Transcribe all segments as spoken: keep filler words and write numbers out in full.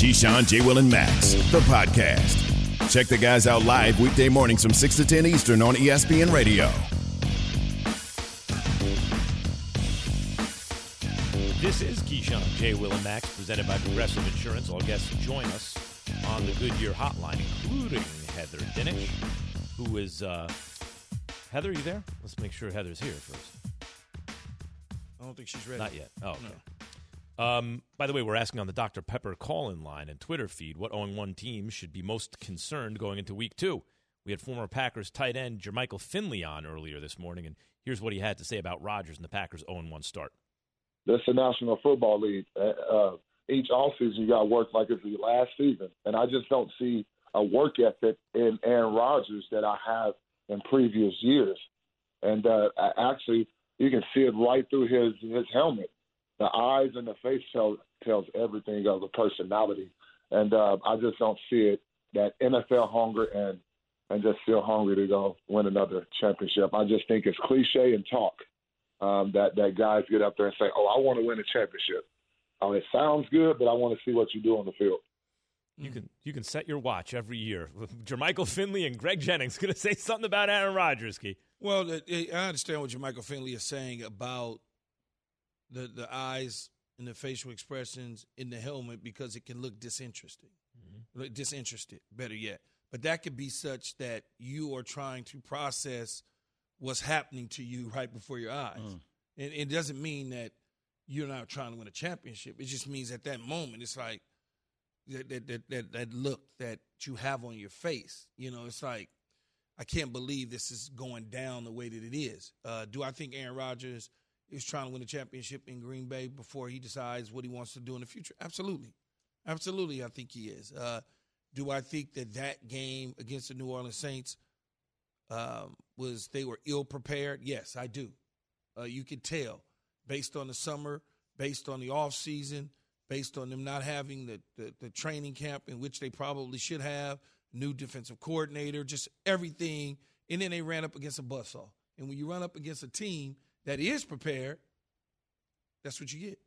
Keyshawn, J. Will, and Max, the podcast. Check the guys out live weekday mornings from six to ten Eastern on E S P N Radio. This is Keyshawn, J. Will, and Max, presented by Progressive Insurance. All guests join us on the Goodyear Hotline, including Heather Dinich, who is, uh, Heather, you there? Let's make sure Heather's here first. I don't think she's ready. Not yet. Oh, okay. No. Um, by the way, we're asking on the Doctor Pepper call-in line and Twitter feed what oh and one teams should be most concerned going into week two. We had former Packers tight end Jermichael Finley on earlier this morning, and here's what he had to say about Rodgers and the Packers' oh and one start. This is the National Football League. Uh, each offseason, you got to work like it's the last season. And I just don't see a work ethic in Aaron Rodgers that I have in previous years. And uh, actually, you can see it right through his, his helmet. The eyes and the face tell, tells everything of the personality. And uh, I just don't see it, that N F L hunger and, and just feel hungry to go win another championship. I just think it's cliche and talk. Um, that, that guys get up there and say, oh, I want to win a championship. Oh, it sounds good, but I want to see what you do on the field. You can you can set your watch every year. Jermichael Finley and Greg Jennings going to say something about Aaron Rodgers, Key. Well, I understand what Jermichael Finley is saying about the, the eyes and the facial expressions in the helmet because it can look disinterested. Mm-hmm. Look disinterested, better yet. But that could be such that you are trying to process what's happening to you right before your eyes. Mm. And it doesn't mean that you're not trying to win a championship. It just means at that moment, it's like that that, that, that, that look that you have on your face. You know, it's like, I can't believe this is going down the way that it is. Uh, do I think Aaron Rodgers is trying to win a championship in Green Bay before he decides what he wants to do in the future? Absolutely. Absolutely, I think he is. Uh, do I think that that game against the New Orleans Saints Um, was they were ill prepared? Yes, I do. Uh, you could tell based on the summer, based on the off season, based on them not having the, the, the training camp in which they probably should have, new defensive coordinator, just everything. And then they ran up against a buzzsaw. And when you run up against a team that is prepared, that's what you get.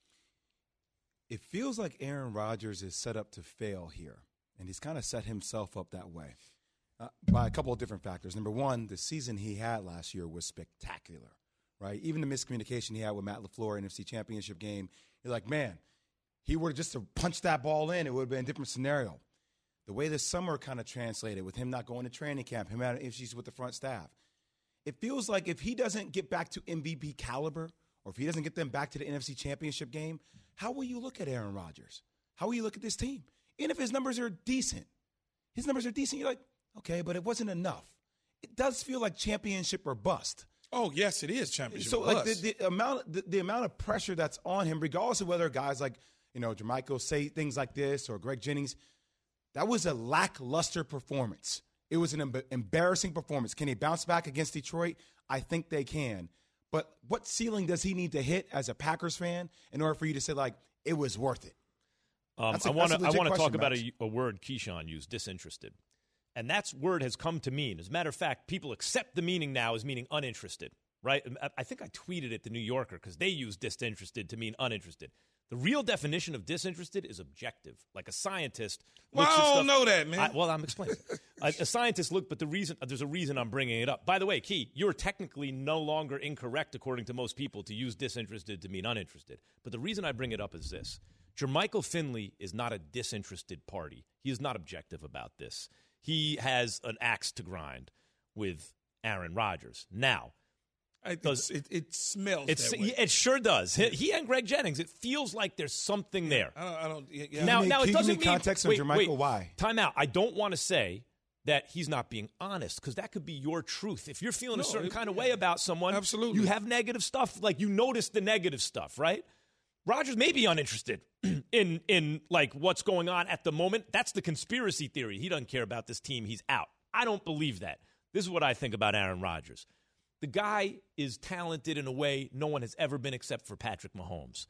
It feels like Aaron Rodgers is set up to fail here, and he's kind of set himself up that way. Uh, by a couple of different factors. Number one, the season he had last year was spectacular, right? Even the miscommunication he had with Matt LaFleur in the N F C Championship game, you're like, man, he were just to punch that ball in, it would have been a different scenario. The way the summer kind of translated with him not going to training camp, him having issues with the front staff, it feels like if he doesn't get back to M V P caliber or if he doesn't get them back to the N F C Championship game, how will you look at Aaron Rodgers? How will you look at this team? And if his numbers are decent, his numbers are decent, you're like, okay, but it wasn't enough. It does feel like championship or bust. Oh, yes, it is championship so, or like, bust. the, the amount, the, the amount of pressure that's on him, regardless of whether guys like, you know, Jermichael say things like this or Greg Jennings, that was a lackluster performance. It was an em- embarrassing performance. Can he bounce back against Detroit? I think they can. But what ceiling does he need to hit as a Packers fan in order for you to say, like, it was worth it? Um, a, I want to I want to talk question, about a, a word Keyshawn used, disinterested. And that word has come to mean. As a matter of fact, people accept the meaning now as meaning uninterested, right? I think I tweeted at the New Yorker because they use disinterested to mean uninterested. The real definition of disinterested is objective. Like a scientist Well, looks I at don't stuff, know that, man. I, well, I'm explaining. a, a scientist look, but the reason there's a reason I'm bringing it up. By the way, Key, you're technically no longer incorrect, according to most people, to use disinterested to mean uninterested. But the reason I bring it up is this. Jermichael Finley is not a disinterested party. He is not objective about this. He has an axe to grind with Aaron Rodgers. Now, I, does, it, it smells it's, that way. It sure does. He, he and Greg Jennings, it feels like there's something there. I don't. I don't yeah, now, Can you now make- it can you doesn't give me mean context on wait, Jermichael? wait, Why? Time out. I don't want to say that he's not being honest because that could be your truth. If you're feeling No, a certain it- kind of yeah. way about someone, Absolutely. you have negative stuff. Like you notice the negative stuff, right? Rodgers may be uninterested in in like what's going on at the moment. That's the conspiracy theory. He doesn't care about this team. He's out. I don't believe that. This is what I think about Aaron Rodgers. The guy is talented in a way no one has ever been except for Patrick Mahomes.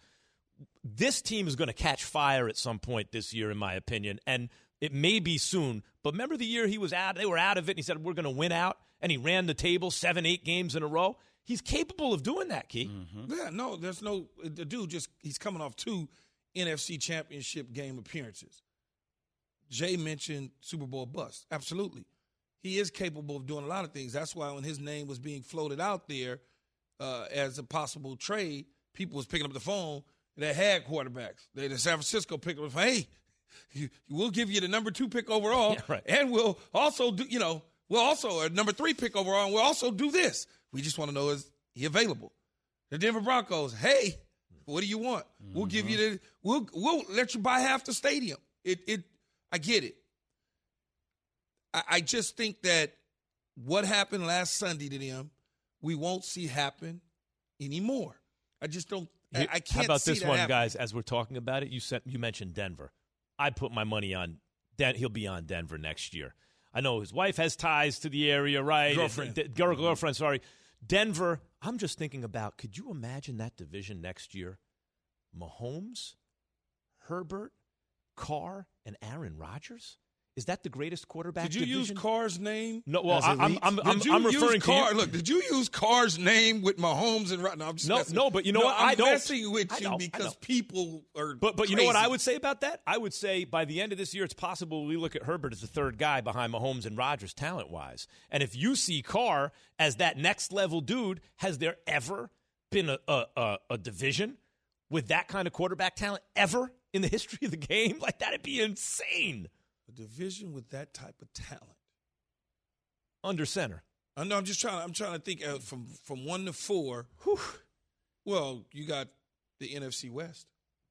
This team is going to catch fire at some point this year, in my opinion, and it may be soon. But remember the year he was out, they were out of it, and he said, we're going to win out, and he ran the table seven, eight games in a row. He's capable of doing that, Key. Mm-hmm. Yeah, no, there's no – the dude just – he's coming off two N F C Championship game appearances. Jay mentioned Super Bowl bust. Absolutely. He is capable of doing a lot of things. That's why when his name was being floated out there uh, as a possible trade, people was picking up the phone that had quarterbacks. They, the San Francisco picked up the phone, hey, you, we'll give you the number two pick overall, yeah, right. and we'll also do, you know, we'll also, a number three pick overall, and we'll also do this. We just want to know, is he available? The Denver Broncos, hey, what do you want? Mm-hmm. We'll give you the, we'll we'll let you buy half the stadium. It it, I get it. I, I just think that what happened last Sunday to them, we won't see happen anymore. I just don't. I, I can't. How about see this that one, happening. guys? As we're talking about it, you said you mentioned Denver. I put my money on Den- he'll be on Denver next year. I know his wife has ties to the area, right? Girlfriend. D- girl, girlfriend, sorry. Denver, I'm just thinking about, could you imagine that division next year? Mahomes, Herbert, Carr, and Aaron Rodgers? Is that the greatest quarterback Did you division? use Carr's name? No, well, As I, I'm, elite? I'm, I'm, Did you I'm use referring Carr? to you. Look, did you use Carr's name with Mahomes and Rod- No, I'm just No, messing. no, but you know no, what? I'm I don't. messing with I you know, I because know. people are. But but you know what crazy. I would say about that? I would say by the end of this year, it's possible we look at Herbert as the third guy behind Mahomes and Rodgers talent-wise. And if you see Carr as that next-level dude, has there ever been a, a, a, a division with that kind of quarterback talent ever in the history of the game? Like, that'd be insane. A division with that type of talent. Under center. I know. I'm just trying. I'm trying to think uh, from from one to four. Whew. Well, you got the N F C West.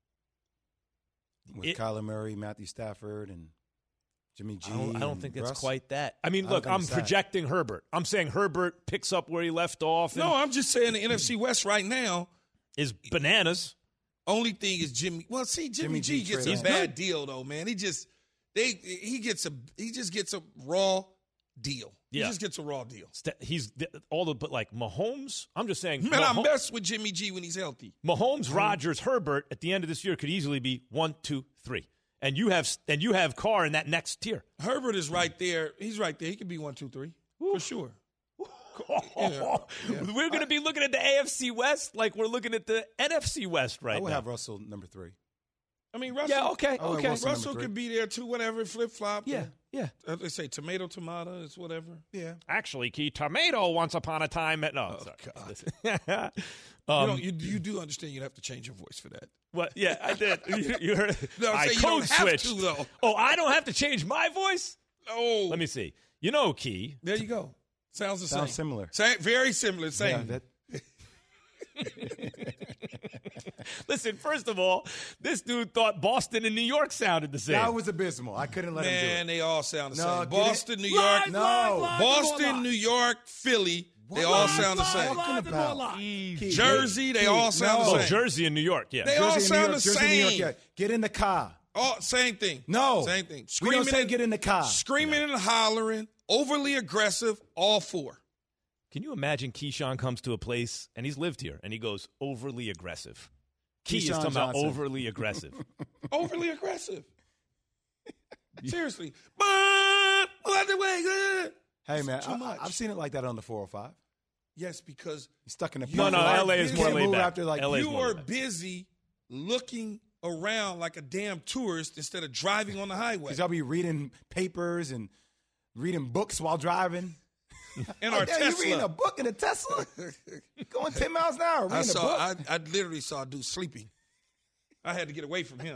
With It- Kyler Murray, Matthew Stafford, and Jimmy G. I don't, I don't think and that's Russ. quite that. I mean, I don't look, think I'm it's that. projecting Herbert. I'm saying Herbert picks up where he left off and No, I'm just saying the N F C West right now. is bananas. Only thing is Jimmy. Well, see, Jimmy, Jimmy G, G gets trade a off. bad deal though, man. He just they he gets a he just gets a raw deal. Yeah. He just gets a raw deal. St- He's all the but like Mahomes. I'm just saying, Man, I Maho- mess with Jimmy G when he's healthy. Mahomes, Rodgers, Herbert at the end of this year could easily be one, two, three, and you have and you have Carr in that next tier. Herbert is right there. He's right there. He could be one, two, three for sure. Yeah, yeah. We're going to be looking at the A F C West like we're looking at the N F C West right I would now. have Russell number three. I mean, Russell. Yeah, okay, I would okay. have Russell Russell number could three. be there too. Whatever, flip flop. Yeah, yeah. Uh, they say tomato, tomato. It's whatever. Yeah. Actually, Key Tomato once upon a time. At, no, Oh, sorry. God. um, you, don't, you you do understand you'd have to change your voice for that. What? Yeah, I did. You, you heard? No, I'm I saying you don't code have switched. to, though. Oh, I don't have to change my voice. Oh, Let me see. You know, Key. there you go. Sounds the Sounds same. similar. Same, very similar. Same. Yeah, that, Listen, first of all, this dude thought Boston and New York sounded the same. that was abysmal. I couldn't let Man, him do it. they all sound the No, same. get it? Boston, New Lies, York, No. lies, lies, more Boston, lies. New York, Philly. They What all are you sound the talking same. about? Lies, more lies. Keith, Jersey, they Keith, all sound no. the Oh, same. Jersey and New York, yeah. They all Jersey and New sound York, the Jersey and New York, same. yeah. Get in the car. Oh, same thing. No. Same thing. We don't say and- get in the car. Screaming and hollering, overly aggressive, all four. Can you imagine Keyshawn comes to a place, and he's lived here, and he goes overly aggressive? Key is Keyshawn talking about Johnson. overly aggressive. Overly aggressive. Seriously. But, what the way? uh, Hey, man, too I, much. I've seen it like that on the four oh five. Yes, because He's stuck in a No, no, You are L A is busy. more Can't laid move back. after, like, L A is you more are laid back. busy looking around like a damn tourist instead of driving on the highway. Because I'll be reading papers and reading books while driving. In Like, our yeah, you reading a Tesla. book in a Tesla? Going ten miles an hour, reading I a saw. book? I, I literally saw a dude sleeping. I had to get away from him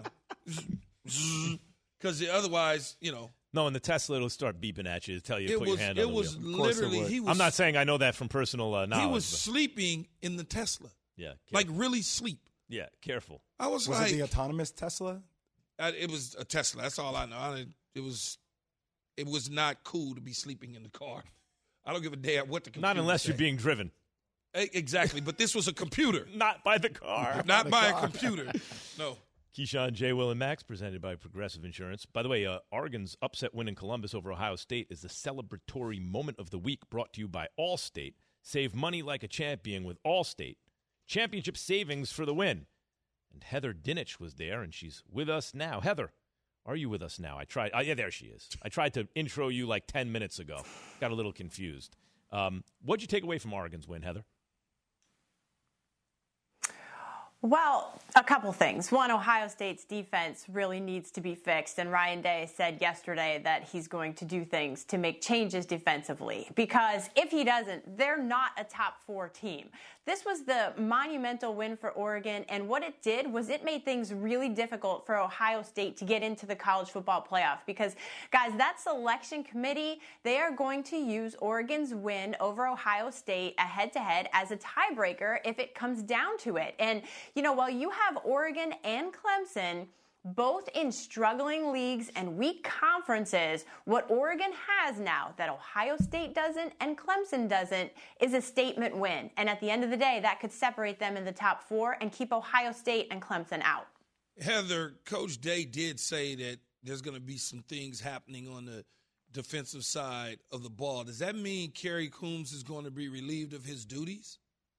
because otherwise, you know, No, in the Tesla, it'll start beeping at you to tell you to it put was your hand it on the was wheel. course it literally would. he was. I'm not saying I know that from personal uh, knowledge. He was but- sleeping in the Tesla, yeah, careful. like really sleep. yeah, careful. I was, Was like, it the autonomous Tesla? I, it was a Tesla. That's all I know. I didn't, it was, it was not cool to be sleeping in the car. I don't give a damn what the computer Not unless say. you're being driven. E- exactly. But this was a computer, Not by the car. not by a computer. No. Keyshawn, J. Will, and Max, presented by Progressive Insurance. By the way, uh, Oregon's upset win in Columbus over Ohio State is the celebratory moment of the week, brought to you by Allstate. Save money like a champion with Allstate. Championship savings for the win. And Heather Dinich was there, and she's with us now. Heather, are you with us now? I tried. Oh, yeah, there she is. I tried to intro you like ten minutes ago. Got a little confused. Um, what'd you take away from Oregon's win, Heather? Well, a couple things. One, Ohio State's defense really needs to be fixed. And Ryan Day said yesterday that he's going to do things to make changes defensively. Because if he doesn't, they're not a top four team. This was the monumental win for Oregon. And what it did was it made things really difficult for Ohio State to get into the college football playoff. Because, guys, that selection committee, they are going to use Oregon's win over Ohio State a head-to-head as a tiebreaker if it comes down to it. And you know, while you have Oregon and Clemson both in struggling leagues and weak conferences, what Oregon has now that Ohio State doesn't and Clemson doesn't is a statement win. And at the end of the day, that could separate them in the top four and keep Ohio State and Clemson out. Heather, Coach Day did say that there's going to be some things happening on the defensive side of the ball. Does that mean Kerry Coombs is going to be relieved of his duties?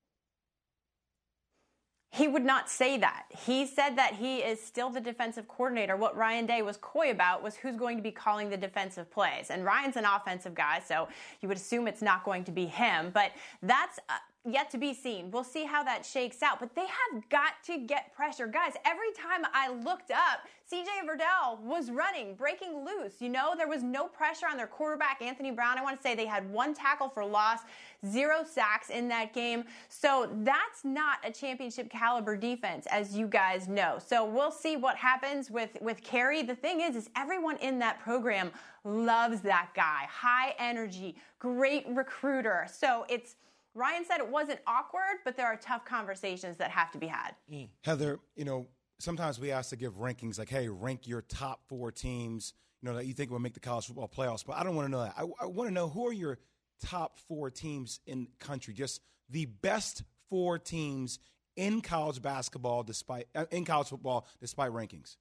He would not say that. He said that he is still the defensive coordinator. What Ryan Day was coy about was who's going to be calling the defensive plays. And Ryan's an offensive guy, so you would assume it's not going to be him. But that's uh, yet to be seen. We'll see how that shakes out. But they have got to get pressure. Guys, every time I looked up, C J Verdell was running, breaking loose. You know, there was no pressure on their quarterback, Anthony Brown. I want to say they had one tackle for loss, zero sacks in that game. So that's not a championship caliber defense, as you guys know. So we'll see what happens with, with Kerry. The thing is, is everyone in that program loves that guy. High energy, great recruiter. So it's, Ryan said it wasn't awkward, but there are tough conversations that have to be had. Mm. Heather, you know, sometimes we ask to give rankings like, hey, rank your top four teams, you know, that you think will make the college football playoffs. But I don't want to know that. I, I want to know who are your top four teams in the country, just the best four teams in college basketball, despite uh, in college football, despite rankings.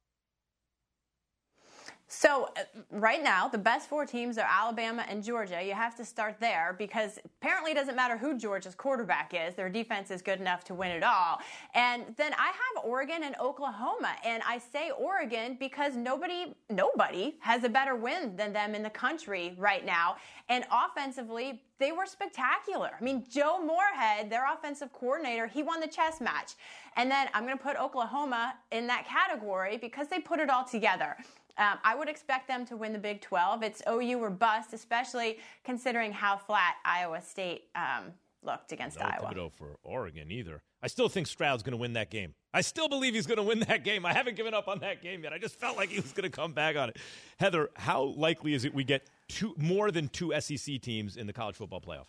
So uh, right now, the best four teams are Alabama and Georgia. You have to start there because apparently it doesn't matter who Georgia's quarterback is. Their defense is good enough to win it all. And then I have Oregon and Oklahoma. And I say Oregon because nobody, nobody has a better win than them in the country right now. And offensively, they were spectacular. I mean, Joe Moorhead, their offensive coordinator, he won the chess match. And then I'm going to put Oklahoma in that category because they put it all together. Um, I would expect them to win the Big twelve. It's O U or bust, especially considering how flat Iowa State um, looked against no Iowa. No for Oregon either. I still think Stroud's going to win that game. I still believe he's going to win that game. I haven't given up on that game yet. I just felt like he was going to come back on it. Heather, how likely is it we get two, more than two S E C teams in the college football playoff?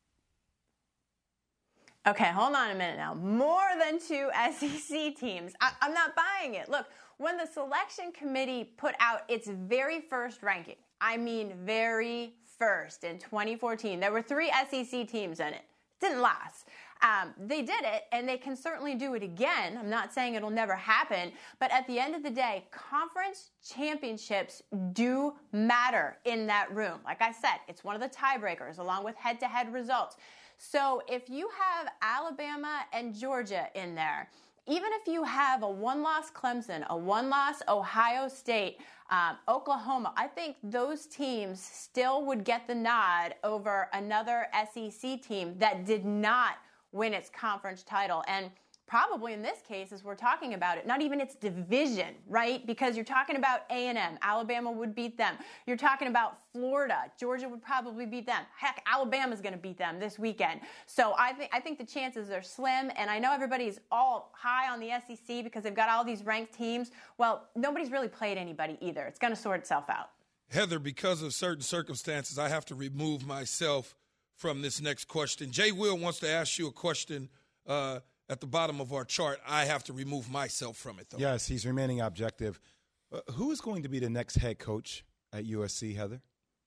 Okay, hold on a minute now. More than two S E C teams. I, I'm not buying it. Look, when the selection committee put out its very first ranking, I mean very first in twenty fourteen, there were three S E C teams in it. It didn't last. Um, they did it, and they can certainly do it again. I'm not saying it'll never happen, but at the end of the day, conference championships do matter in that room. Like I said, it's one of the tiebreakers along with head-to-head results. So if you have Alabama and Georgia in there, even if you have a one-loss Clemson, a one-loss Ohio State, um, Oklahoma, I think those teams still would get the nod over another S E C team that did not win its conference title. And probably in this case, as we're talking about it, not even its division, right? Because you're talking about A and M. Alabama would beat them. You're talking about Florida. Georgia would probably beat them. Heck, Alabama's going to beat them this weekend. So I think I think the chances are slim. And I know everybody's all high on the S E C because they've got all these ranked teams. Well, nobody's really played anybody either. It's going to sort itself out. Heather, because of certain circumstances, I have to remove myself from this next question. Jay Will wants to ask you a question uh, at the bottom of our chart. I have to remove myself from it, though. Yes, he's remaining objective. Uh, who is going to be the next head coach at U S C, Heather?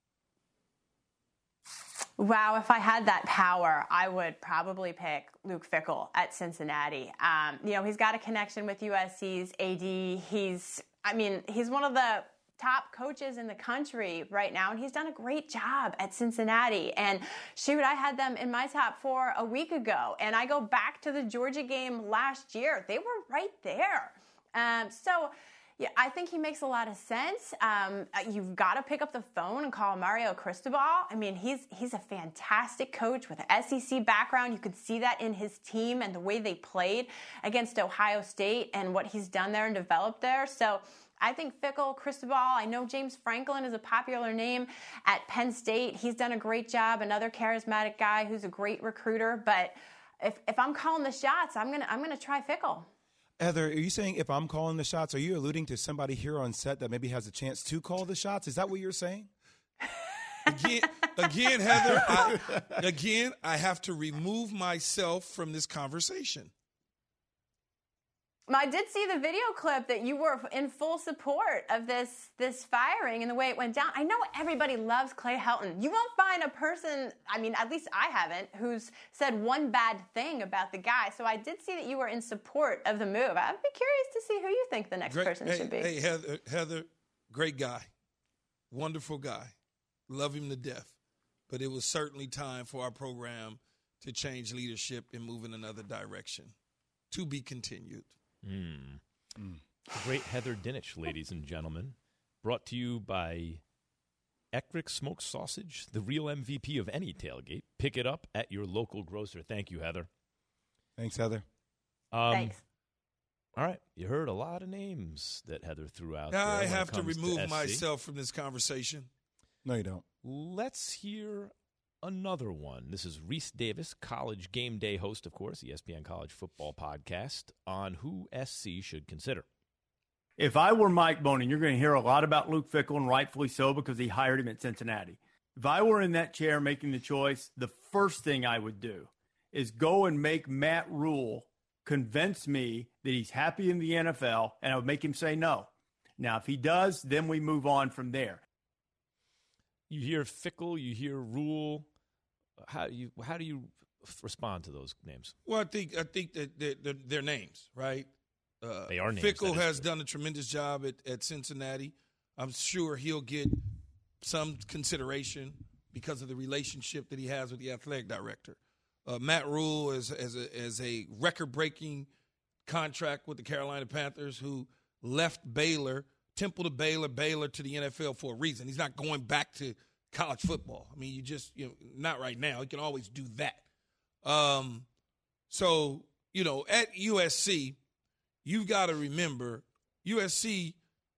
Wow, if I had that power, I would probably pick Luke Fickell at Cincinnati. Um, you know, he's got a connection with U S C's A D. He's, I mean, he's one of the top coaches in the country right now, and he's done a great job at Cincinnati. And shoot, I had them in my top four a week ago, and I go back to the Georgia game last year. They were right there. Um, so, Yeah, I think he makes a lot of sense. Um, you've got to pick up the phone and call Mario Cristobal. I mean, he's he's a fantastic coach with an S E C background. You could see that in his team and the way they played against Ohio State and what he's done there and developed there. So I think Fickell, Cristobal, I know James Franklin is a popular name at Penn State. He's done a great job, another charismatic guy who's a great recruiter. But if, if I'm calling the shots, I'm gonna I'm gonna try Fickell. Heather, are you saying if I'm calling the shots, are you alluding to somebody here on set that maybe has a chance to call the shots? Is that what you're saying? Again, again, Heather, I, again, I have to remove myself from this conversation. I did see the video clip that you were in full support of this this firing and the way it went down. I know everybody loves Clay Helton. You won't find a person, I mean, at least I haven't, who's said one bad thing about the guy. So I did see that you were in support of the move. I'd be curious to see who you think the next Great, person hey, should be. Hey, Heather, Heather, great guy. Wonderful guy. Love him to death. But it was certainly time for our program to change leadership and move in another direction. To be continued. Mm. Mm. The great Heather Dinich, ladies and gentlemen, brought to you by Eckrich Smoked Sausage, the real M V P of any tailgate. Pick it up at your local grocer. Thank you, Heather. Thanks, Heather. Um, Thanks. All right. You heard a lot of names that Heather threw out Now there. I when have it to comes remove to myself from this conversation. No, you don't. Let's hear another one. This is Reese Davis, college game day host, of course, E S P N College Football Podcast, on who S C should consider. If I were Mike Bohn, you're going to hear a lot about Luke Fickell, and rightfully so, because he hired him at Cincinnati. If I were in that chair making the choice, the first thing I would do is go and make Matt Rule convince me that he's happy in the N F L, and I would make him say no. Now, if he does, then we move on from there. You hear Fickell, you hear Rule. How do you how do you respond to those names? Well, I think I think that they're, they're, they're names, right? Uh, they are names. Fickell has true. done a tremendous job at, at Cincinnati. I'm sure he'll get some consideration because of the relationship that he has with the athletic director. Uh, Matt Rule is as a, as a record-breaking contract with the Carolina Panthers, who left Baylor, Temple to Baylor, Baylor to the N F L for a reason. He's not going back to college football. I mean, you just, you know, not right now. He can always do that. Um, so, you know, at U S C, you've got to remember U S C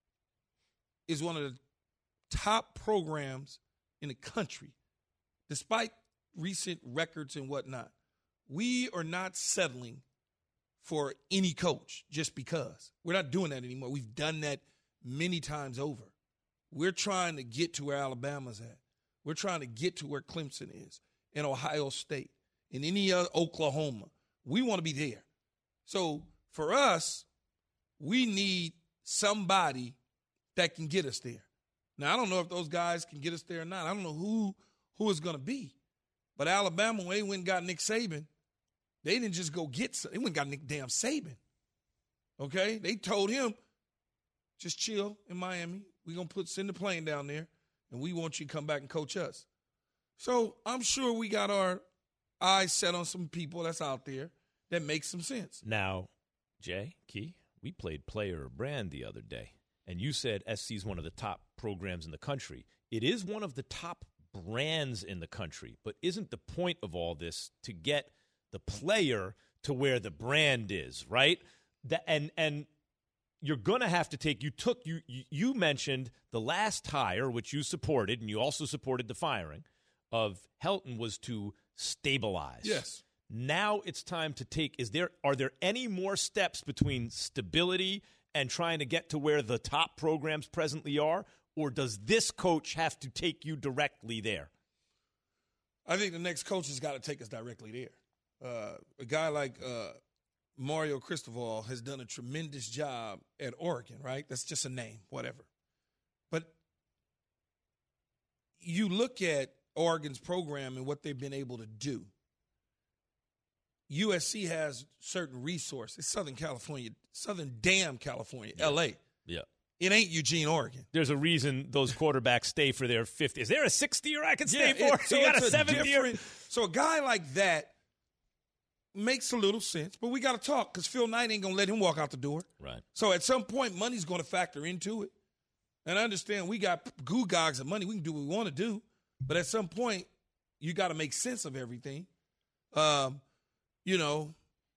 is one of the top programs in the country, despite recent records and whatnot. We are not settling for any coach just because. We're not doing that anymore. We've done that many times over. We're trying to get to where Alabama's at. We're trying to get to where Clemson is, and Ohio State, and any other Oklahoma. We want to be there. So for us, we need somebody that can get us there. Now, I don't know if those guys can get us there or not. I don't know who who it's going to be. But Alabama, when they went and got Nick Saban, they didn't just go get – they went and got Nick damn Saban. Okay? They told him, just chill in Miami. We're going to put send the plane down there, and we want you to come back and coach us. So I'm sure we got our eyes set on some people that's out there that makes some sense. Now, Jay, Key, we played Player or Brand the other day, and you said S C is one of the top programs in the country. It is one of the top brands in the country, but isn't the point of all this to get the player to where the brand is, right? That, and and you're going to have to take – you took you you mentioned the last hire, which you supported, and you also supported the firing of Helton, was to stabilize. Yes. Now it's time to take – is there are there any more steps between stability and trying to get to where the top programs presently are, or does this coach have to take you directly there? I think the next coach has got to take us directly there. Uh, a guy like uh, Mario Cristobal has done a tremendous job at Oregon, right? That's just a name, whatever. But you look at Oregon's program and what they've been able to do. U S C has certain resources. Southern California, Southern damn California, yeah. L A. Yeah. It ain't Eugene, Oregon. There's a reason those quarterbacks stay for their fifth. Is there a sixth year I can stay yeah, for? It, so you got a a seventh year? So a guy like that makes a little sense, but we got to talk because Phil Knight ain't going to let him walk out the door. Right. So at some point, money's going to factor into it. And I understand we got goo gogs of money. We can do what we want to do. But at some point, you got to make sense of everything. Um, you know,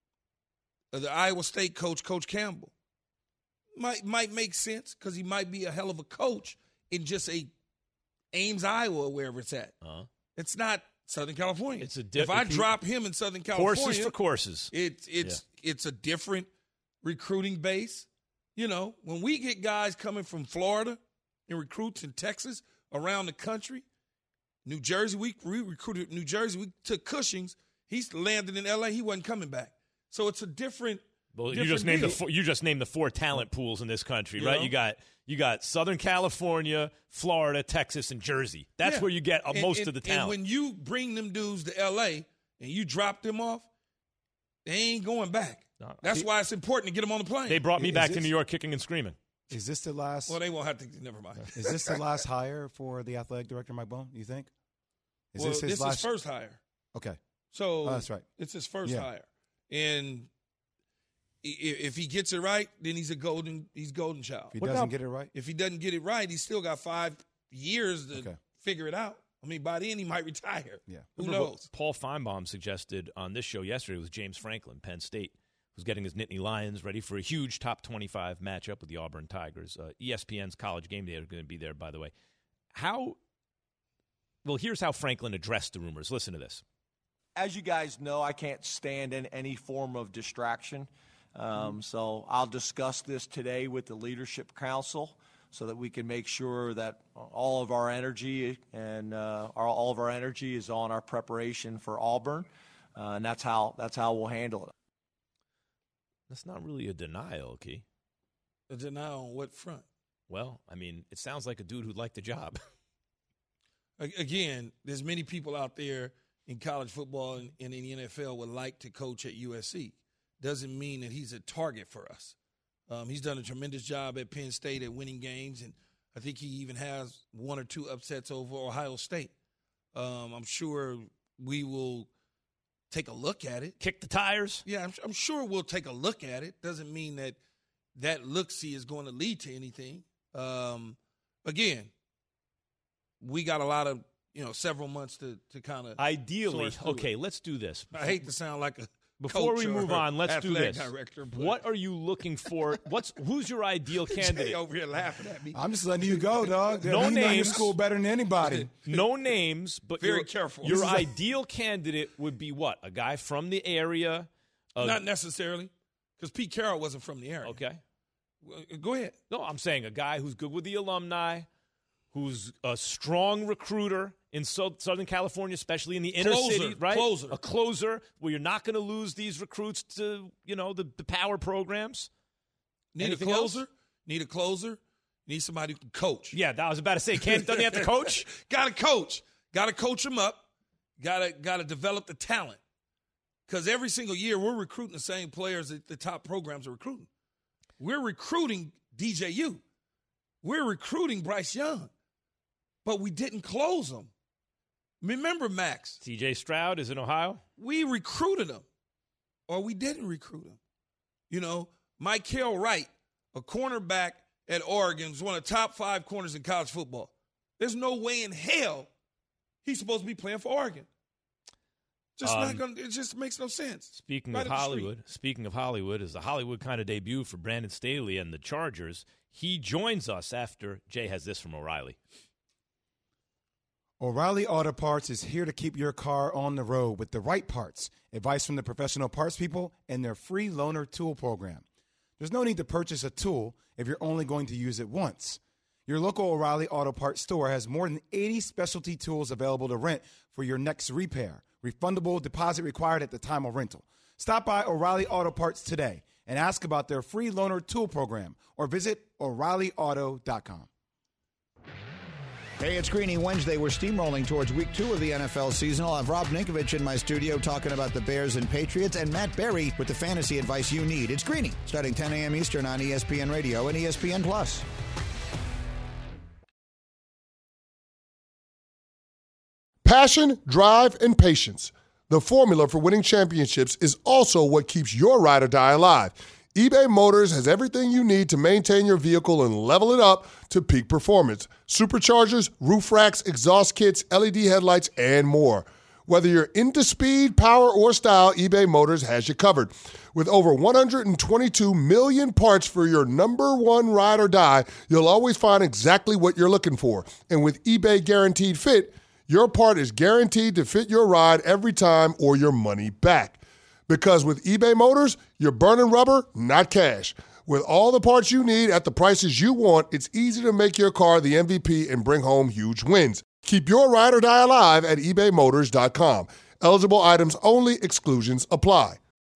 the Iowa State coach, Coach Campbell, might might make sense because he might be a hell of a coach in just a Ames, Iowa, wherever it's at. Uh-huh. It's not Southern California. It's a di- if I if you, drop him in Southern California, courses for courses. It, it's yeah. it's a different recruiting base. You know, when we get guys coming from Florida and recruits in Texas, around the country, New Jersey, we, we recruited New Jersey. We took Cushing's. He's landed in L A. He wasn't coming back. So it's a different. Well, different you just named deal. the four, you just named the four talent pools in this country, You right? know? You got you got Southern California, Florida, Texas, and Jersey. That's Yeah. where you get uh, And- most and- of the talent. And when you bring them dudes to L A and you drop them off, they ain't going back. No, That's he- why it's important to get them on the plane. they brought me Is back to this- New York kicking and screaming. Is this the last? well, they won't have to. Never mind. Is this the last hire for the athletic director, Mike Bohn? You think? Is well, this his this last? is first hire. Okay. So Oh, that's right. It's his first Yeah. hire, and i- if he gets it right, then he's a golden. He's golden child. If he What doesn't about- get it right, If he doesn't get it right, he's still got five years to Okay. figure it out. I mean, by then he might retire. Yeah. Who Remember what knows? Paul Feinbaum suggested on this show yesterday was James Franklin, Penn State, who's getting his Nittany Lions ready for a huge top twenty-five matchup with the Auburn Tigers. Uh, E S P N's College Game Day are going to be there, by the way. How? Well, here's how Franklin addressed the rumors. Listen to this. As you guys know, I can't stand in any form of distraction. Um, so I'll discuss this today with the Leadership Council so that we can make sure that all of our energy and uh, our, all of our energy is on our preparation for Auburn, uh, and that's how that's how we'll handle it. That's not really a denial, Key. A denial on what front? Well, I mean, it sounds like a dude who'd like the job. A- Again, there's many people out there in college football and, and in the N F L would like to coach at U S C. Doesn't mean that he's a target for us. Um, he's done a tremendous job at Penn State at winning games, and I think he even has one or two upsets over Ohio State. Um, I'm sure we will take a look at it. Kick the tires. Yeah, I'm, I'm sure we'll take a look at it. Doesn't mean that that look-see is going to lead to anything. Um, again, we got a lot of, you know, several months to, to kind of Ideally, source through okay, it. let's do this. I hate to sound like a Before we coach or move on, let's do athletic this. director, but What are you looking for? What's who's your ideal Jay candidate? over here laughing at me. I'm just letting you go, dog. No you know your names. school better than anybody. No names, but Very your, careful. Your This is a- ideal candidate would be what? A guy from the area? A- Not necessarily, because Pete Carroll wasn't from the area. okay. Well, Go ahead. No, I'm saying a guy who's good with the alumni, who's a strong recruiter in so- Southern California, especially in the inner Closer, city, right? closer. A closer where you're not going to lose these recruits to, you know, the, the power programs. Need Anything a else? closer. Need a closer. Need somebody who can coach. Yeah, I was about to say, can't doesn't he have to coach? Got to coach. Got to coach them up. Got to got to develop the talent. Because every single year we're recruiting the same players that the top programs are recruiting. We're recruiting D J U. We're recruiting Bryce Young. But we didn't close them. Remember, Max, C J Stroud is in Ohio. we recruited him. Or we didn't recruit him. You know, Mikael Wright, a cornerback at Oregon, is one of the top five corners in college football. There's no way in hell he's supposed to be playing for Oregon. Just Um, not gonna, it just makes no sense. Speaking Right of up the street. Hollywood, speaking of Hollywood, is the Hollywood kind of debut for Brandon Staley and the Chargers. He joins us after Jay has this from O'Reilly. O'Reilly Auto Parts is here to keep your car on the road with the right parts, advice from the professional parts people, and their free loaner tool program. There's no need to purchase a tool if you're only going to use it once. Your local O'Reilly Auto Parts store has more than eighty specialty tools available to rent for your next repair. Refundable deposit required at the time of rental. Stop by O'Reilly Auto Parts today and ask about their free loaner tool program or visit O'Reilly Auto dot com. Hey, it's Greeny Wednesday. We're steamrolling towards week two of the N F L season. I'll have Rob Ninkovich in my studio talking about the Bears and Patriots, and Matt Berry with the fantasy advice you need. It's Greeny, starting ten a.m. Eastern on E S P N Radio and E S P N Plus. Passion, drive, and patience. The formula for winning championships is also what keeps your ride or die alive. eBay Motors has everything you need to maintain your vehicle and level it up to peak performance. Superchargers, roof racks, exhaust kits, L E D headlights, and more. Whether you're into speed, power, or style, eBay Motors has you covered. With over one hundred twenty-two million parts for your number one ride or die, you'll always find exactly what you're looking for. And with eBay Guaranteed Fit, your part is guaranteed to fit your ride every time or your money back. Because with eBay Motors, you're burning rubber, not cash. With all the parts you need at the prices you want, it's easy to make your car the M V P and bring home huge wins. Keep your ride or die alive at ebay motors dot com. Eligible items only. Exclusions apply.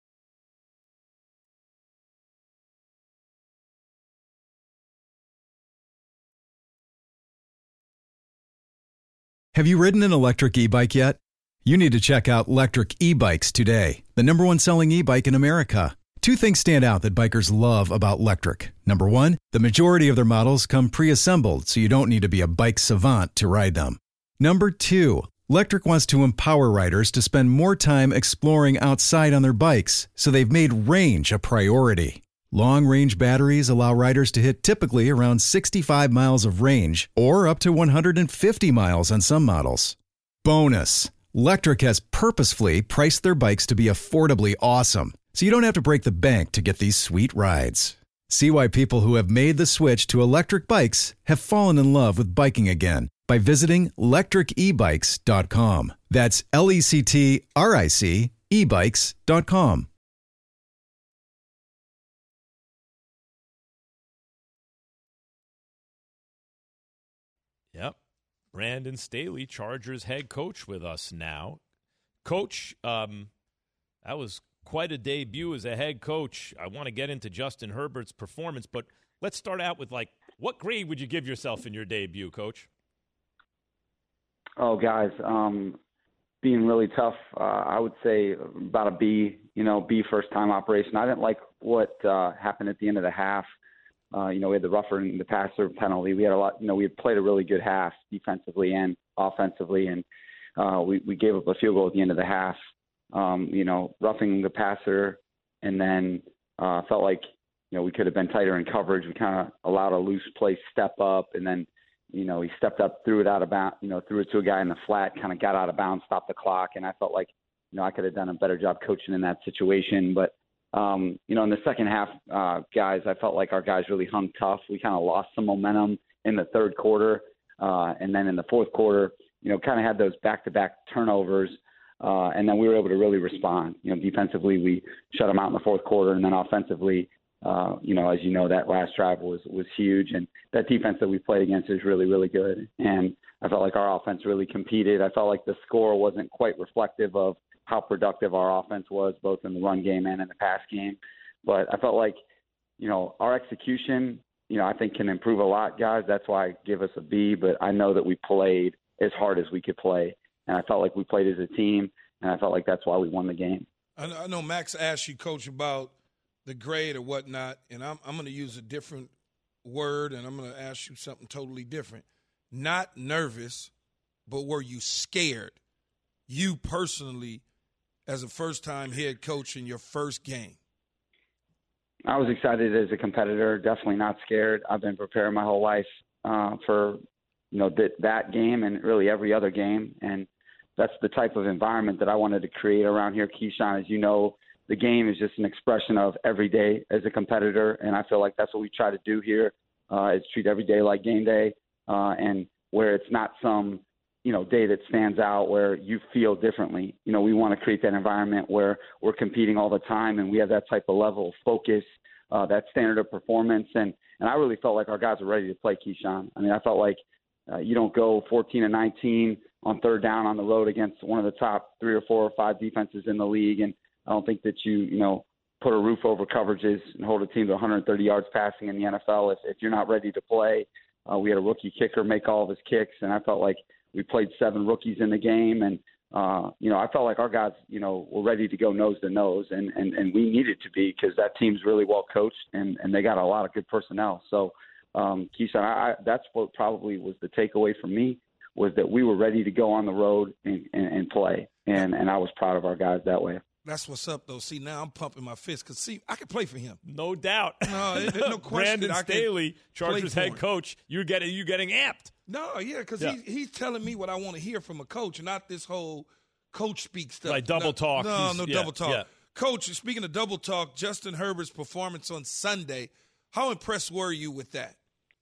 Have you ridden an electric e-bike yet? You need to check out Lectric E-Bikes today, the number one selling e-bike in America. Two things stand out that bikers love about Lectric. Number one, the majority of their models come pre-assembled, so you don't need to be a bike savant to ride them. Number two, Lectric wants to empower riders to spend more time exploring outside on their bikes, so they've made range a priority. Long-range batteries allow riders to hit typically around sixty-five miles of range, or up to one hundred fifty miles on some models. Bonus, Lectric has purposefully priced their bikes to be affordably awesome, so you don't have to break the bank to get these sweet rides. See why people who have made the switch to electric bikes have fallen in love with biking again by visiting lectric e bikes dot com. That's L E C T R I C e bikes dot com. Yep. Brandon Staley, Chargers head coach, with us now. Coach, um, that was quite a debut as a head coach. I want to get into Justin Herbert's performance, but let's start out with, like, what grade would you give yourself in your debut, Coach? Oh, guys, um, being really tough. Uh, I would say about a B, you know, B first-time operation. I didn't like what uh, happened at the end of the half. Uh, you know, we had the roughing the passer penalty. We had a lot, you know, we had played a really good half defensively and offensively, and uh, we, we gave up a field goal at the end of the half, um, you know, roughing the passer, and then uh, felt like, you know, we could have been tighter in coverage. We kind of allowed a loose play step up, and then, you know, he stepped up, threw it out of bounds, you know, threw it to a guy in the flat, kind of got out of bounds, stopped the clock, and I felt like, you know, I could have done a better job coaching in that situation, but Um, you know, in the second half, uh, guys, I felt like our guys really hung tough. We kind of lost some momentum in the third quarter. Uh, and then in the fourth quarter, you know, kind of had those back-to-back turnovers. Uh, and then we were able to really respond. You know, defensively, we shut them out in the fourth quarter. And then offensively, uh, you know, as you know, that last drive was, was huge. And that defense that we played against is really, really good. And I felt like our offense really competed. I felt like the score wasn't quite reflective of how productive our offense was, both in the run game and in the pass game. But I felt like, you know, our execution, you know, I think can improve a lot, guys. That's why I give us a B, but I know that we played as hard as we could play. And I felt like we played as a team, and I felt like that's why we won the game. I know Max asked you, Coach, about the grade or whatnot, and I'm, I'm going to use a different word, and I'm going to ask you something totally different. Not nervous, but were you scared, you personally, as a first-time head coach in your first game? I was excited as a competitor, definitely not scared. I've been preparing my whole life uh, for, you know, th- that game and really every other game. And that's the type of environment that I wanted to create around here. Keyshawn, as you know, the game is just an expression of every day as a competitor. And I feel like that's what we try to do here, uh, is treat every day like game day, uh, and where it's not some – you know, day that stands out where you feel differently. You know, we want to create that environment where we're competing all the time and we have that type of level of focus, uh, that standard of performance. And, and I really felt like our guys were ready to play, Keyshawn. I mean, I felt like uh, you don't go fourteen and nineteen on third down on the road against one of the top three or four or five defenses in the league. And I don't think that you, you know, put a roof over coverages and hold a team to one hundred thirty yards passing in the N F L if, if you're not ready to play. Uh, we had a rookie kicker make all of his kicks, and I felt like we played seven rookies in the game, and, uh, you know, I felt like our guys, you know, were ready to go nose to nose, and, and, and we needed to be because that team's really well coached, and, and they got a lot of good personnel. So, um, Keyshawn, I, I, that's what probably was the takeaway for me was that we were ready to go on the road and, and, and play. And, and I was proud of our guys that way. That's what's up, though. See, now I'm pumping my fist because, see, I can play for him. No doubt. No, there's no question. Brandon Staley, Chargers head coach, you're getting you getting amped. No, yeah, because yeah. he, he's telling me what I want to hear from a coach, not this whole coach speak stuff. Like double no, talk. No, he's, no yeah, double talk. Yeah. Coach, speaking of double talk, Justin Herbert's performance on Sunday, how impressed were you with that?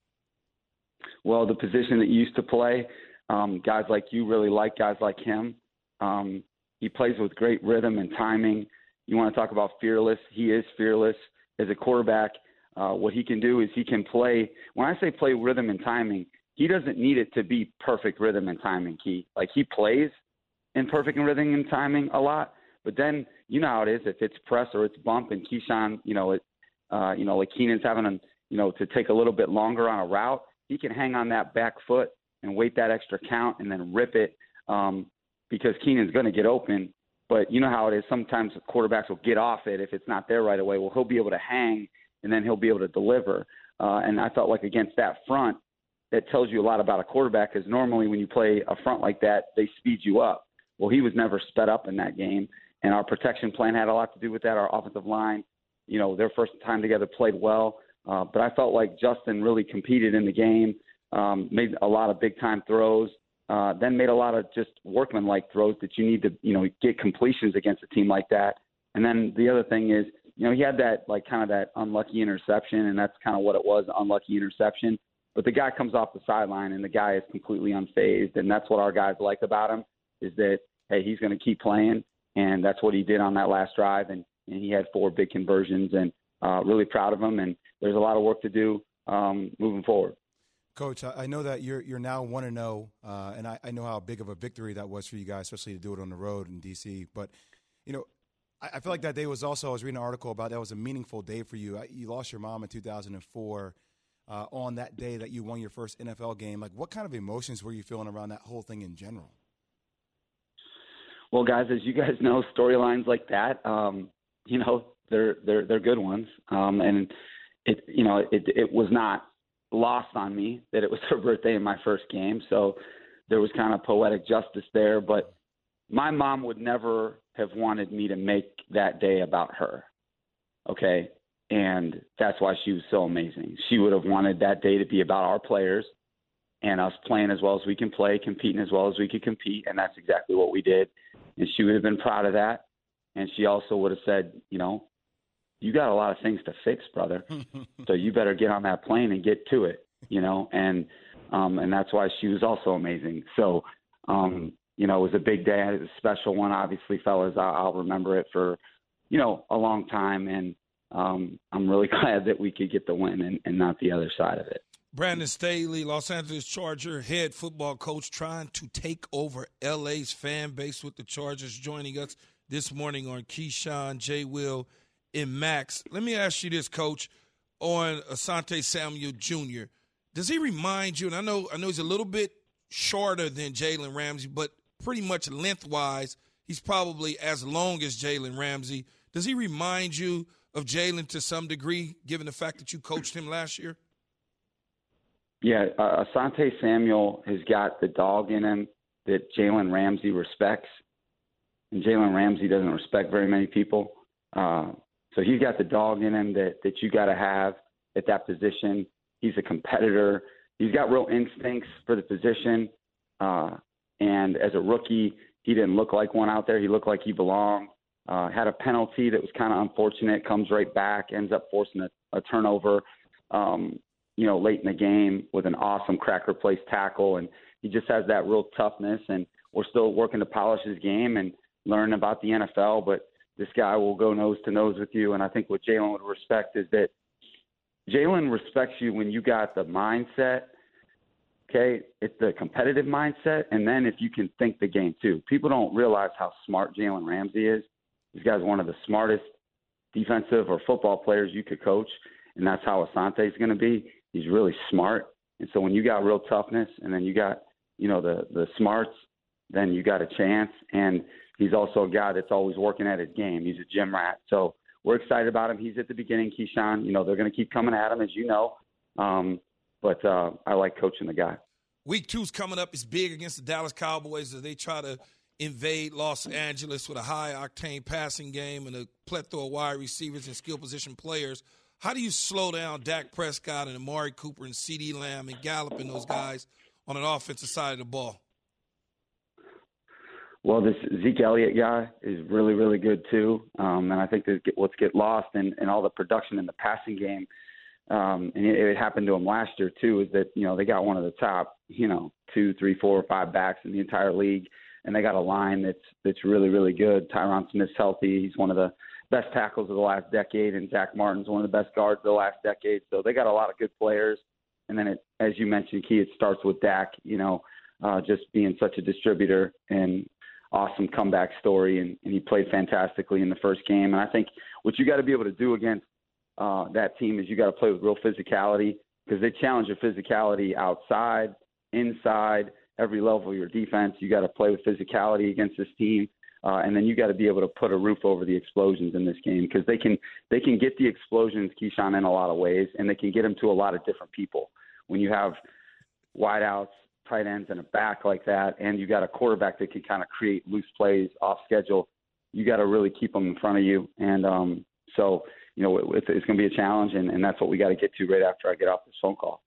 Well, the position that you used to play, um, guys like you really like guys like him. Um, he plays with great rhythm and timing. You want to talk about fearless. He is fearless as a quarterback. Uh, what he can do is he can play. When I say play rhythm and timing, he doesn't need it to be perfect rhythm and timing, Key. Like, he plays in perfect rhythm and timing a lot, but then you know how it is. If it's press or it's bump and Keyshawn, you know, it, uh, you know, like Keenan's having, a, you know, to take a little bit longer on a route, he can hang on that back foot and wait that extra count and then rip it um, because Keenan's going to get open. But you know how it is. Sometimes quarterbacks will get off it if it's not there right away. Well, he'll be able to hang, and then he'll be able to deliver. Uh, and I felt like against that front, that tells you a lot about a quarterback, because normally when you play a front like that, they speed you up. Well, he was never sped up in that game, and our protection plan had a lot to do with that. Our offensive line, you know, their first time together played well. Uh, but I felt like Justin really competed in the game, um, made a lot of big-time throws, uh, then made a lot of just workman-like throws that you need to, you know, get completions against a team like that. And then the other thing is, you know, he had that, like, kind of that unlucky interception, and that's kind of what it was, unlucky interception. But the guy comes off the sideline, and the guy is completely unfazed, and that's what our guys like about him, is that, hey, he's going to keep playing, and that's what he did on that last drive, and, and he had four big conversions, and uh, really proud of him, and there's a lot of work to do um, moving forward. Coach, I know that you're you're now one and zero, uh, and I, I know how big of a victory that was for you guys, especially to do it on the road in D C. But you know, I, I feel like that day was also. I was reading an article about that was a meaningful day for you. I, you lost your mom in two thousand four. Uh, on that day that you won your first N F L game. Like, what kind of emotions were you feeling around that whole thing in general? Well, guys, as you guys know, storylines like that, um, you know, they're they're they're good ones, um, and it you know it it was not lost on me that it was her birthday in my first game, so there was kind of poetic justice there. But my mom would never have wanted me to make that day about her. Okay. And that's why she was so amazing. She would have wanted that day to be about our players and us playing as well as we can play, competing as well as we could compete, and that's exactly what we did. And she would have been proud of that. And she also would have said, you know, you got a lot of things to fix, brother. So you better get on that plane and get to it, you know. And um, and that's why she was also amazing. So, um, you know, it was a big day. It was a special one, obviously, fellas. I'll, I'll remember it for, you know, a long time. And Um, I'm really glad that we could get the win and, and not the other side of it. Brandon Staley, Los Angeles Charger head football coach, trying to take over L A's fan base with the Chargers, joining us this morning on Keyshawn, J. Will, and Max. Let me ask you this, Coach, on Asante Samuel Junior Does he remind you, and I know I know he's a little bit shorter than Jalen Ramsey, but pretty much lengthwise, he's probably as long as Jalen Ramsey. Does he remind you of Jalen to some degree, given the fact that you coached him last year? Yeah, uh, Asante Samuel has got the dog in him that Jalen Ramsey respects, and Jalen Ramsey doesn't respect very many people. Uh, so he's got the dog in him that, that you got to have at that position. He's a competitor. He's got real instincts for the position. Uh, and as a rookie, he didn't look like one out there. He looked like he belonged. Uh, had a penalty that was kind of unfortunate, comes right back, ends up forcing a, a turnover, um, you know, late in the game with an awesome cracker place tackle. And he just has that real toughness, and we're still working to polish his game and learn about the N F L. But this guy will go nose to nose with you. And I think what Jalen would respect is that Jalen respects you when you got the mindset. Okay, it's the competitive mindset. And then if you can think the game too. People don't realize how smart Jalen Ramsey is. This guy's one of the smartest defensive or football players you could coach, and that's how Asante is going to be. He's really smart, and so when you got real toughness, and then you got, you know, the the smarts, then you got a chance. And he's also a guy that's always working at his game. He's a gym rat, so we're excited about him. He's at the beginning, Keyshawn. You know, they're going to keep coming at him, as you know, um, but uh, I like coaching the guy. week two's coming up. It's big against the Dallas Cowboys as they try to invade Los Angeles with a high-octane passing game and a plethora of wide receivers and skill position players. How do you slow down Dak Prescott and Amari Cooper and CeeDee Lamb and Gallup and those guys on an offensive side of the ball? Well, this Zeke Elliott guy is really, really good too. Um, and I think that what's get lost in, in all the production in the passing game, um, and it, it happened to him last year too, is that, you know, they got one of the top, you know, two, three, four, or five backs in the entire league. And they got a line that's that's really, really good. Tyron Smith's healthy. He's one of the best tackles of the last decade, and Zach Martin's one of the best guards of the last decade. So they got a lot of good players. And then, it, as you mentioned, Key, it starts with Dak, you know, uh, just being such a distributor and awesome comeback story, and, and he played fantastically in the first game. And I think what you got to be able to do against uh, that team is you got to play with real physicality, because they challenge your physicality outside, inside, every level of your defense. You got to play with physicality against this team, uh, and then you got to be able to put a roof over the explosions in this game, because they can they can get the explosions, Keyshawn, in a lot of ways, and they can get them to a lot of different people. When you have wideouts, tight ends, and a back like that, and you got a quarterback that can kind of create loose plays off schedule, you got to really keep them in front of you. And um, so, you know, it, it's going to be a challenge, and, and that's what we got to get to right after I get off this phone call.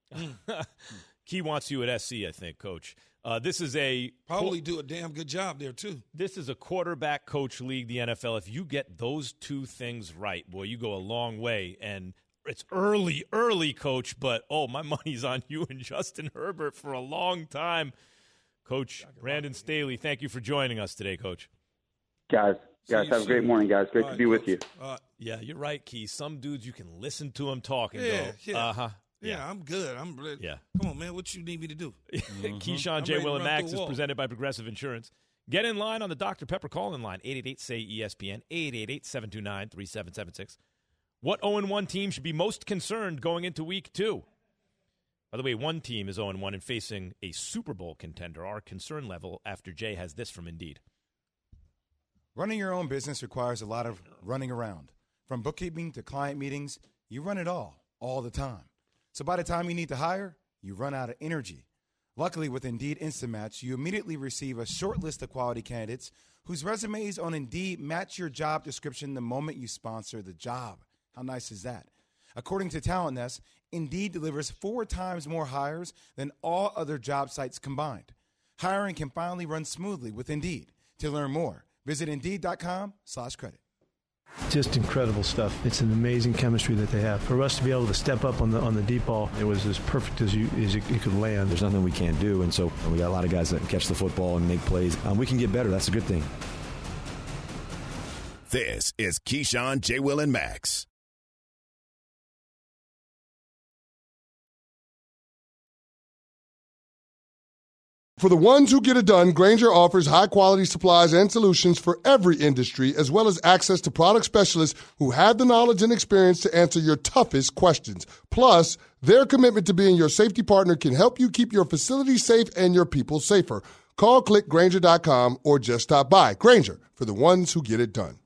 Key wants you at S C, I think, Coach. Uh, this is a probably do a damn good job there too. This is a quarterback coach league, the N F L. If you get those two things right, boy, you go a long way. And it's early, early, Coach, but, oh, my money's on you and Justin Herbert for a long time. Coach Brandon Staley, thank you for joining us today, Coach. Guys, guys, have a great morning, guys. Great All to right, be with Coach. you. Uh, Yeah, you're right, Key. Some dudes, you can listen to them talk and Yeah, go, yeah. uh-huh. yeah, Yeah. I'm good. I'm ready. Yeah. Come on, man. What you need me to do? Keyshawn, I'm J. ready to Will, and run Max through is a wall. presented by Progressive Insurance. Get in line on the Doctor Pepper call-in line, eight eight eight, S A Y, E S P N, eight eight eight, seven two nine, three seven seven six. What oh and one team should be most concerned going into week two? By the way, one team is oh and one and facing a Super Bowl contender. Our concern level after Jay has this from Indeed. Running your own business requires a lot of running around. From bookkeeping to client meetings, you run it all, all the time. So by the time you need to hire, you run out of energy. Luckily, with Indeed Instant Match, you immediately receive a short list of quality candidates whose resumes on Indeed match your job description the moment you sponsor the job. How nice is that? According to Talent Nest, Indeed delivers four times more hires than all other job sites combined. Hiring can finally run smoothly with Indeed. To learn more, visit Indeed.com slash credit. Just incredible stuff. It's an amazing chemistry that they have. For us to be able to step up on the on the deep ball, it was as perfect as you as it, it could land. There's nothing we can't do, and so we got a lot of guys that can catch the football and make plays. Um, we can get better. That's a good thing. This is Keyshawn, J. Will, and Max. For the ones who get it done, Grainger offers high-quality supplies and solutions for every industry, as well as access to product specialists who have the knowledge and experience to answer your toughest questions. Plus, their commitment to being your safety partner can help you keep your facility safe and your people safer. Call, click Grainger dot com, or just stop by. Grainger, for the ones who get it done.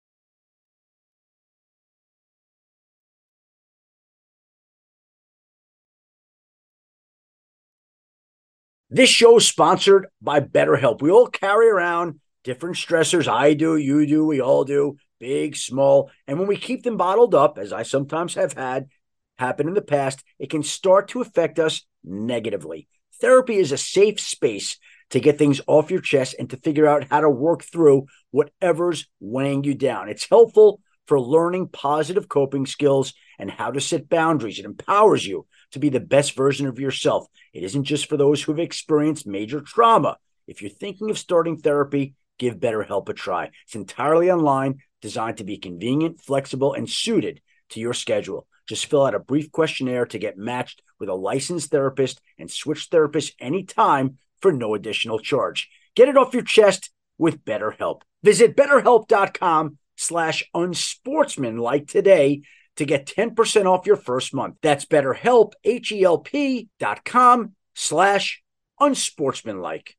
This show is sponsored by BetterHelp. We all carry around different stressors. I do, you do, we all do, big, small. And when we keep them bottled up, as I sometimes have had happen in the past, it can start to affect us negatively. Therapy is a safe space to get things off your chest and to figure out how to work through whatever's weighing you down. It's helpful for learning positive coping skills and how to set boundaries. It empowers you to be the best version of yourself. It isn't just for those who've experienced major trauma. If you're thinking of starting therapy, give BetterHelp a try. It's entirely online, designed to be convenient, flexible, and suited to your schedule. Just fill out a brief questionnaire to get matched with a licensed therapist and switch therapists anytime for no additional charge. Get it off your chest with BetterHelp. Visit BetterHelp.com slash unsportsmanlike today to get ten percent off your first month. That's BetterHelp, H-E-L-P dot com slash unsportsmanlike.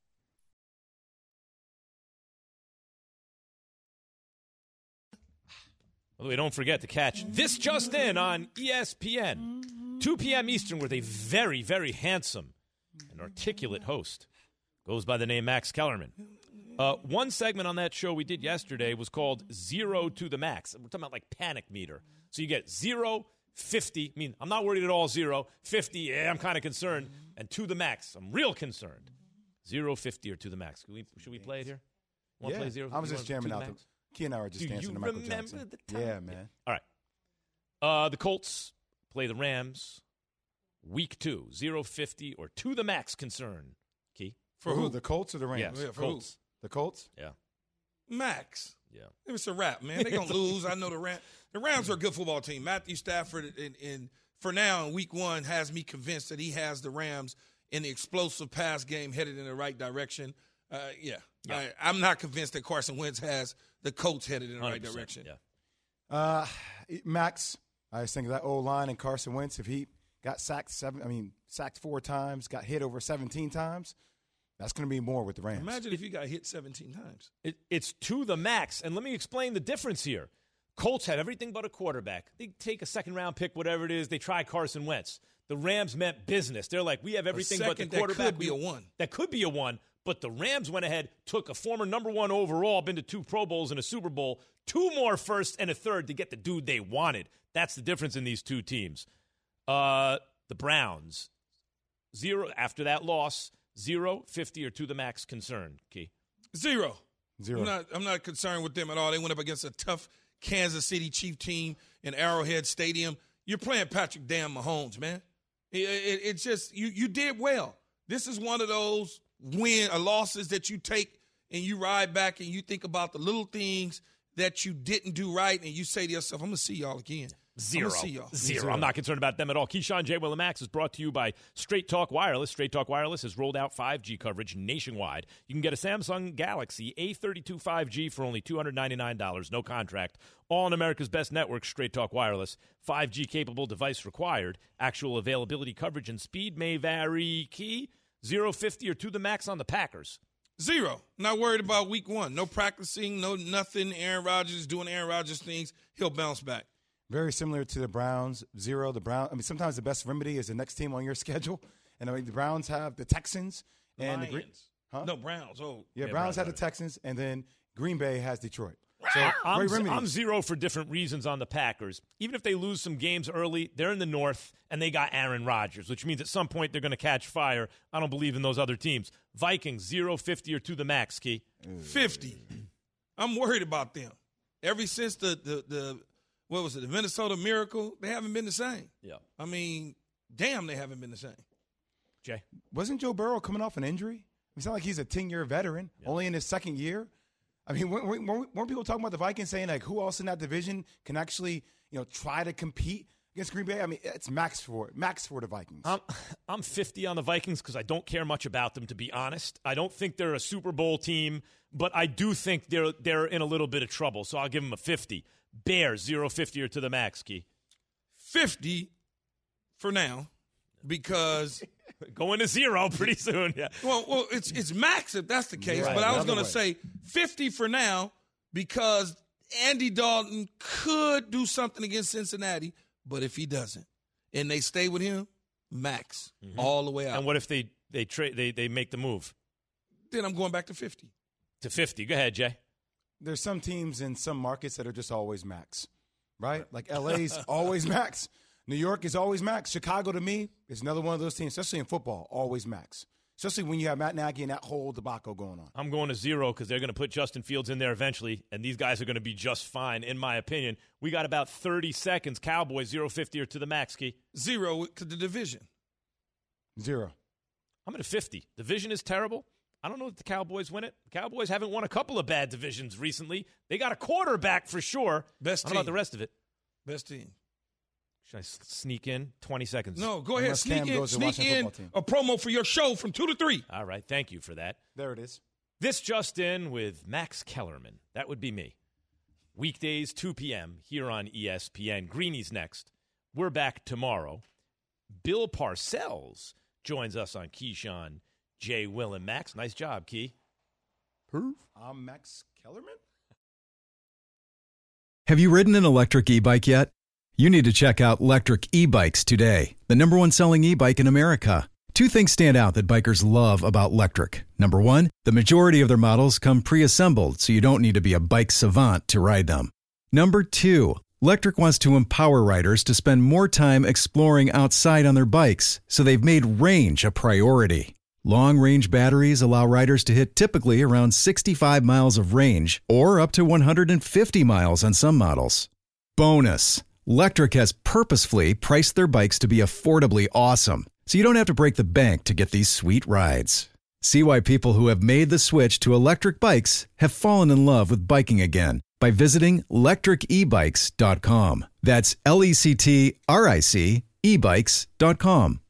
By the way, don't forget to catch This Just In on E S P N. two p.m. Eastern with a very, very handsome an articulate host. Goes by the name Max Kellerman. Uh, one segment on that show we did yesterday was called Zero to the Max. We're talking about like panic meter. So you get zero, fifty. I mean, I'm not worried at all, zero. fifty, yeah, I'm kind of concerned. And to the max, I'm real concerned. Zero, fifty, or to the max. Should we, should we play it here? Want to yeah, play zero? I was just jamming out. The, max? Key and I were just Do dancing you to Michael remember Jackson. the time? Yeah, man. All right. Uh, the Colts play the Rams week two. Zero, fifty, or to the max concern. Key? For who? The Colts or the Rams? Yes, Yeah, for Colts. The Colts? Yeah. Max. Yeah. It's a wrap, man. They're going to lose. I know the Rams. The Rams are a good football team. Matthew Stafford, in, in, for now, in week one, has me convinced that he has the Rams in the explosive pass game headed in the right direction. Uh, yeah. yeah. I, I'm not convinced that Carson Wentz has the Colts headed in the right direction. Yeah. Uh, Max, I was thinking that O-line and Carson Wentz, if he got sacked seven, I mean, sacked four times, got hit over seventeen times, that's going to be more with the Rams. Imagine if you got hit seventeen times. It, it's to the max. And let me explain the difference here. Colts have everything but a quarterback. They take a second-round pick, whatever it is. They try Carson Wentz. The Rams meant business. They're like, we have everything but the quarterback. That could be a one. That could be a one. But the Rams went ahead, took a former number one overall, been to two Pro Bowls and a Super Bowl, two more first and a third to get the dude they wanted. That's the difference in these two teams. Uh, the Browns, zero after that loss. Zero, fifty, or to the max concern, Key? Zero. Zero. I'm not, I'm not concerned with them at all. They went up against a tough Kansas City Chief team in Arrowhead Stadium. You're playing Patrick damn Mahomes, man. It, it, it's just, you, you did well. This is one of those win or losses that you take and you ride back and you think about the little things that you didn't do right and you say to yourself, I'm going to see y'all again. Zero. See y'all. Zero. Zero. I'm not concerned about them at all. Keyshawn, J. Will, and Max is brought to you by Straight Talk Wireless. Straight Talk Wireless has rolled out five G coverage nationwide. You can get a Samsung Galaxy A thirty-two five G for only two hundred ninety-nine dollars. No contract. All on America's best network, Straight Talk Wireless. five G capable device required. Actual availability, coverage, and speed may vary. Key, zero, fifty, or to the max on the Packers. Zero. Not worried about week one. No practicing, no nothing. Aaron Rodgers doing Aaron Rodgers things. He'll bounce back. Very similar to the Browns, zero. The Brown. I mean, sometimes the best remedy is the next team on your schedule. And I mean, the Browns have the Texans and Lions. the Green. Huh? No, Browns. Oh, yeah, yeah Browns Browns have the Texans, and then Green Bay has Detroit. So I'm, great remedies. I'm zero for different reasons on the Packers. Even if they lose some games early, they're in the North, and they got Aaron Rodgers, which means at some point they're going to catch fire. I don't believe in those other teams. Vikings, zero, fifty, or to the max, Key? fifty. I'm worried about them. Ever since the, the, the what was it, the Minnesota Miracle, they haven't been the same. Yeah. I mean, damn, they haven't been the same. Jay? Wasn't Joe Burrow coming off an injury? It's not like he's a ten-year veteran, yeah. only in his second year. I mean, weren't, weren't people talking about the Vikings saying, like, who else in that division can actually, you know, try to compete against Green Bay? I mean, it's max for max for the Vikings. I'm, I'm fifty on the Vikings because I don't care much about them, to be honest. I don't think they're a Super Bowl team, but I do think they're they're in a little bit of trouble, so I'll give them a fifty. Bears, zero, fifty, or to the max, Key? fifty for now because – going to zero pretty soon, yeah. Well, well, it's it's max if that's the case. Right, but I was going to way. say fifty for now because Andy Dalton could do something against Cincinnati, but if he doesn't and they stay with him, max mm-hmm. all the way out. And what if they they trade they they make the move? Then I'm going back to fifty. To fifty. Go ahead, Jay. There's some teams in some markets that are just always max, right? Like L A's always max. New York is always max. Chicago, to me, is another one of those teams, especially in football, always max. Especially when you have Matt Nagy and that whole debacle going on. I'm going to zero because they're going to put Justin Fields in there eventually, and these guys are going to be just fine, in my opinion. We got about thirty seconds. Cowboys, zero, fifty, or to the max, Key? Zero to the division. Zero. I'm at a fifty. Division is terrible. I don't know if the Cowboys win it. The Cowboys haven't won a couple of bad divisions recently. They got a quarterback for sure. Best team. How about the rest of it? Best team. Should I sneak in? twenty seconds. No, go ahead. Unless Sneak Cam in, goes to sneak Washington in football team. a promo for your show from two to three. All right. Thank you for that. There it is. This just in with Max Kellerman. That would be me. Weekdays, two p.m. here on E S P N. Greeny's next. We're back tomorrow. Bill Parcells joins us on Keyshawn, Jay, Will, and Max. Nice job, Key. Proof. I'm Max Kellerman. Have you ridden an electric e-bike yet? You need to check out Electric E-Bikes today, the number one selling e-bike in America. Two things stand out that bikers love about Lectric. Number one, the majority of their models come pre-assembled, so you don't need to be a bike savant to ride them. Number two, Lectric wants to empower riders to spend more time exploring outside on their bikes, so they've made range a priority. Long-range batteries allow riders to hit typically around sixty-five miles of range, or up to one hundred fifty miles on some models. Bonus, Lectric has purposefully priced their bikes to be affordably awesome, so you don't have to break the bank to get these sweet rides. See why people who have made the switch to electric bikes have fallen in love with biking again by visiting lectric e bikes dot com. That's L E C T R I C e bikes dot com.